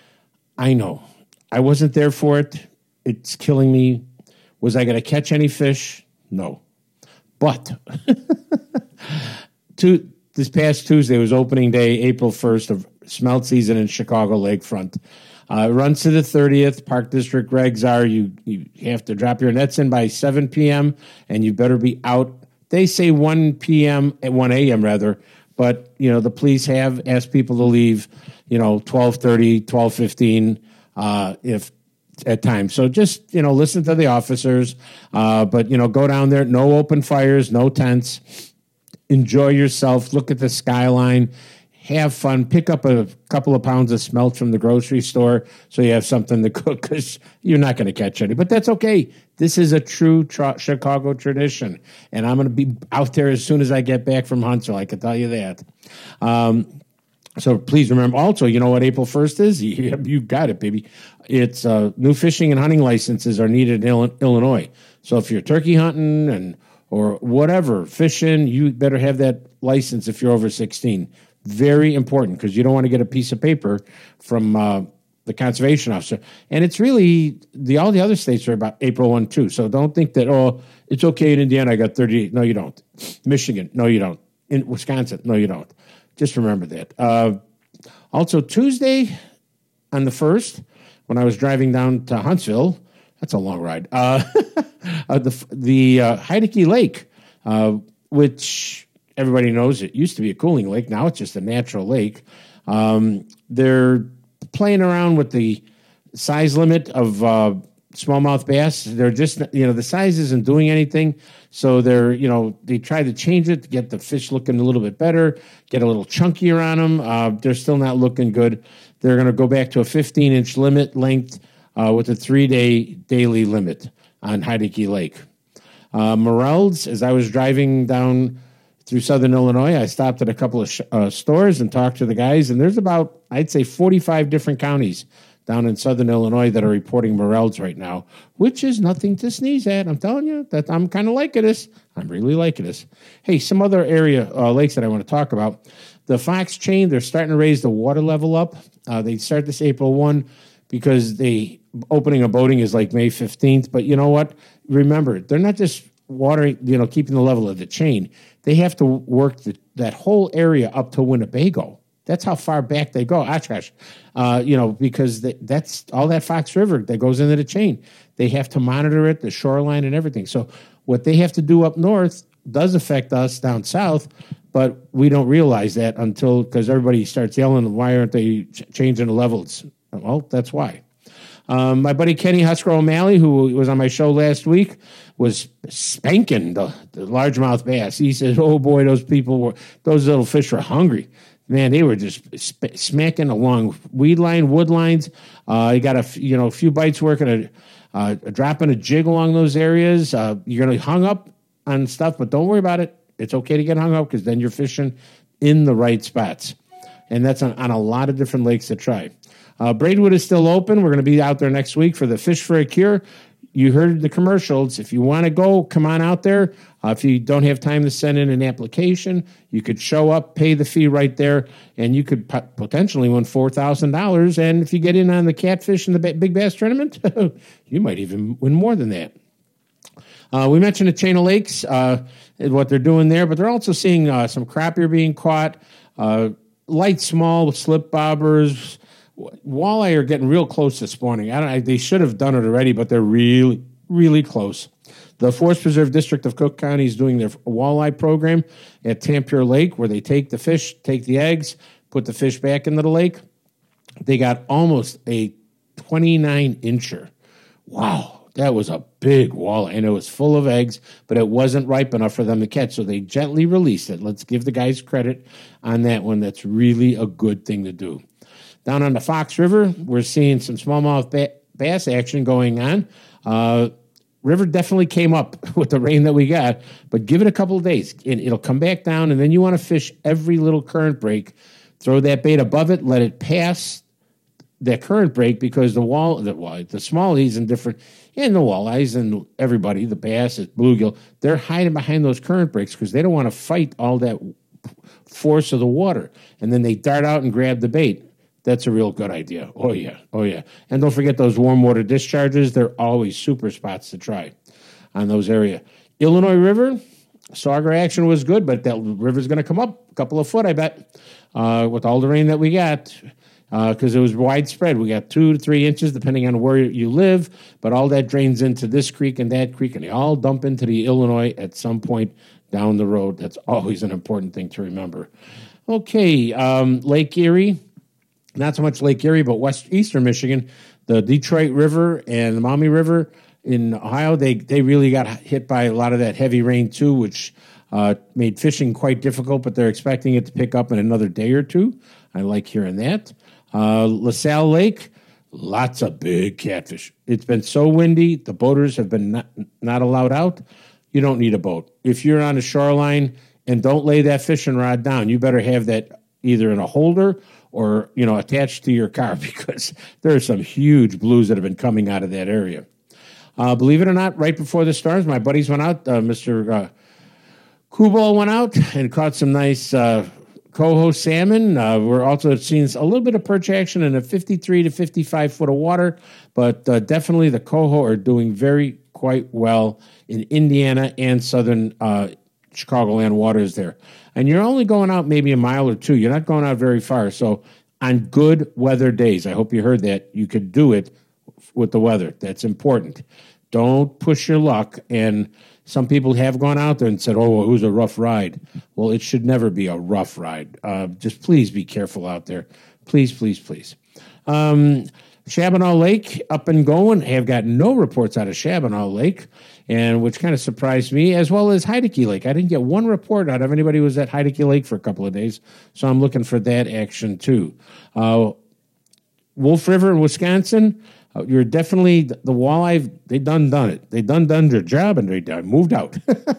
I know. I wasn't there for it. It's killing me. Was I going to catch any fish? No. But to, this past Tuesday was opening day, April first, of smelt season in Chicago Lakefront. Uh, it runs to the thirtieth. Park District regs are you, you have to drop your nets in by seven p.m. and you better be out. They say one p.m. at one a.m. rather, but you know the police have asked people to leave, you know, twelve thirty, twelve fifteen, uh, if at times. So just you know listen to the officers, uh, but you know go down there. No open fires, no tents. Enjoy yourself. Look at the skyline. Have fun. Pick up a couple of pounds of smelt from the grocery store so you have something to cook because you're not going to catch any. But that's okay. This is a true tra- Chicago tradition. And I'm going to be out there as soon as I get back from Huntsville. I can tell you that. Um, so please remember also, you know what April first is? You, you got it, baby. It's uh, new fishing and hunting licenses are needed in Il- Illinois. So if you're turkey hunting and or whatever, fishing, you better have that license if you're over sixteen. Very important because you don't want to get a piece of paper from uh, the conservation officer. And it's really, the all the other states are about April first too. So don't think that, oh, it's okay in Indiana, I got thirty-eight. No, you don't. Michigan, no, you don't. In Wisconsin, no, you don't. Just remember that. Uh, also, Tuesday on the first, when I was driving down to Huntsville, that's a long ride, uh, uh, the, the uh, Heideke Lake, uh, which... everybody knows it used to be a cooling lake. Now it's just a natural lake. Um, they're playing around with the size limit of uh, smallmouth bass. They're just, you know, the size isn't doing anything. So they're, you know, they try to change it to get the fish looking a little bit better, get a little chunkier on them. Uh, they're still not looking good. They're going to go back to a fifteen inch limit length uh, with a three day daily limit on Heideke Lake. Uh, Morels, as I was driving down through Southern Illinois, I stopped at a couple of sh- uh, stores and talked to the guys, and there's about, I'd say, forty-five different counties down in Southern Illinois that are reporting morels right now, which is nothing to sneeze at. I'm telling you that I'm kind of liking this. I'm really liking this. Hey, some other area uh, lakes that I want to talk about. The Fox Chain, they're starting to raise the water level up. Uh, they start this April first because the opening of boating is like May fifteenth. But you know what? Remember, they're not just watering, you know, keeping the level of the chain. They have to work the, that whole area up to Winnebago. That's how far back they go. Oshkosh, uh, you know, because they, that's all that Fox River that goes into the chain. They have to monitor it, the shoreline and everything. So what they have to do up north does affect us down south, but we don't realize that until, because everybody starts yelling, why aren't they ch- changing the levels? Well, that's why. Um, my buddy Kenny Husker O'Malley, who was on my show last week, was spanking the, the largemouth bass. He said, oh, boy, those people were, those little fish were hungry. Man, they were just sp- smacking along weed line, wood lines. Uh, you got a, f- you know, a few bites working, a, uh, a dropping a jig along those areas. Uh, you're going to hung up on stuff, but don't worry about it. It's okay to get hung up because then you're fishing in the right spots. And that's on, on a lot of different lakes to try. Uh, Braidwood is still open. We're going to be out there next week for the Fish for a Cure. You heard the commercials. If you want to go, come on out there. Uh, if you don't have time to send in an application, you could show up, pay the fee right there, and you could pot- potentially win four thousand dollars. And if you get in on the catfish and the ba- big bass tournament, you might even win more than that. Uh, we mentioned the Chain of Lakes, uh, what they're doing there, but they're also seeing uh, some crappie being caught, uh, light, small slip bobbers. Walleye are getting real close this morning. I don't. I, they should have done it already, but they're really, really close. The Forest Preserve District of Cook County is doing their walleye program at Tampere Lake, where they take the fish, take the eggs, put the fish back into the lake. They got almost a twenty-nine incher. Wow, that was a big walleye, and it was full of eggs, but it wasn't ripe enough for them to catch, so they gently released it. Let's give the guys credit on that one. That's really a good thing to do. Down on the Fox River, we're seeing some smallmouth ba- bass action going on. Uh, river definitely came up with the rain that we got, but give it a couple of days. It, it'll come back down, and then you want to fish every little current break. Throw that bait above it, let it pass that current break, because the wall, the, the smallies and different, and the walleyes and everybody, the bass, the bluegill, they're hiding behind those current breaks because they don't want to fight all that force of the water. And then they dart out and grab the bait. That's a real good idea. Oh, yeah. Oh, yeah. And don't forget those warm water discharges. They're always super spots to try on those areas. Illinois River, sauger action was good, but that river's going to come up a couple of foot, I bet, uh, with all the rain that we got. because uh, it was widespread. We got two to three inches, depending on where you live, but all that drains into this creek and that creek, and they all dump into the Illinois at some point down the road. That's always an important thing to remember. Okay, um, Lake Erie, not so much Lake Erie, but west eastern Michigan, the Detroit River and the Maumee River in Ohio, they, they really got hit by a lot of that heavy rain too, which uh, made fishing quite difficult, but they're expecting it to pick up in another day or two. I like hearing that. Uh, LaSalle Lake, lots of big catfish. It's been so windy, the boaters have been not, not allowed out. You don't need a boat. If you're on the shoreline and don't lay that fishing rod down, you better have that either in a holder or, you know, attached to your car, because there are some huge blues that have been coming out of that area. Uh, believe it or not, right before the storms, my buddies went out. Uh, Mister Uh, Kubal went out and caught some nice uh, coho salmon. Uh, we're also seeing a little bit of perch action in a fifty-three to fifty-five foot of water, but uh, definitely the coho are doing very quite well in Indiana and southern uh, Chicagoland waters there. And you're only going out maybe a mile or two. You're not going out very far. So on good weather days, I hope you heard that, you could do it with the weather. That's important. Don't push your luck. And some people have gone out there and said, oh, it was a rough ride. Well, it should never be a rough ride. Uh, just please be careful out there. Please, please, please. Um, Shabanow Lake up and going. I have got no reports out of Shabanow Lake, and which kind of surprised me, as well as Heideke Lake. I didn't get one report out of anybody who was at Heideke Lake for a couple of days, so I'm looking for that action too. Uh, Wolf River in Wisconsin, uh, you're definitely, the, the walleye, they done done it. They done done their job, and they done moved out.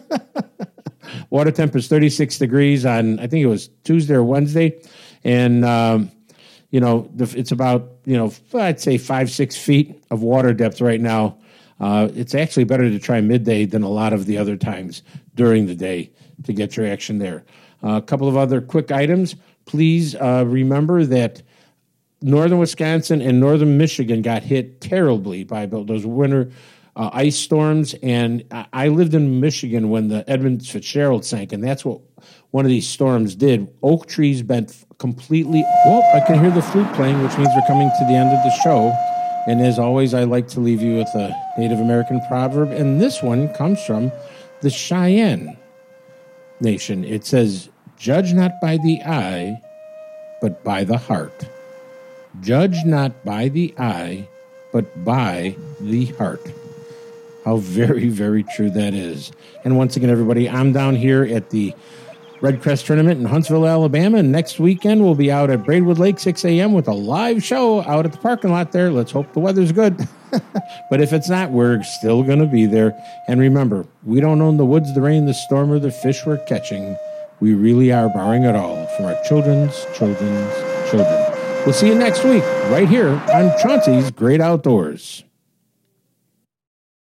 Water temp is thirty-six degrees on, I think it was Tuesday or Wednesday, and um, you know, it's about, you know, I'd say five, six feet of water depth right now. Uh, it's actually better to try midday than a lot of the other times during the day to get your action there. Uh, a couple of other quick items. Please uh, remember that northern Wisconsin and northern Michigan got hit terribly by those winter uh, ice storms. And I lived in Michigan when the Edmund Fitzgerald sank, and that's what one of these storms did. Oak trees bent completely. Well, I can hear the flute playing, which means we're coming to the end of the show. And as always, I like to leave you with a Native American proverb. And this one comes from the Cheyenne Nation. It says, judge not by the eye, but by the heart. Judge not by the eye, but by the heart. How very, very true that is. And once again, everybody, I'm down here at the Red Crest Tournament in Huntsville, Alabama. And next weekend, we'll be out at Braidwood Lake, six a.m. with a live show out at the parking lot there. Let's hope the weather's good. But if it's not, we're still going to be there. And remember, we don't own the woods, the rain, the storm, or the fish we're catching. We really are borrowing it all from our children's children's children. We'll see you next week right here on Chauncey's Great Outdoors.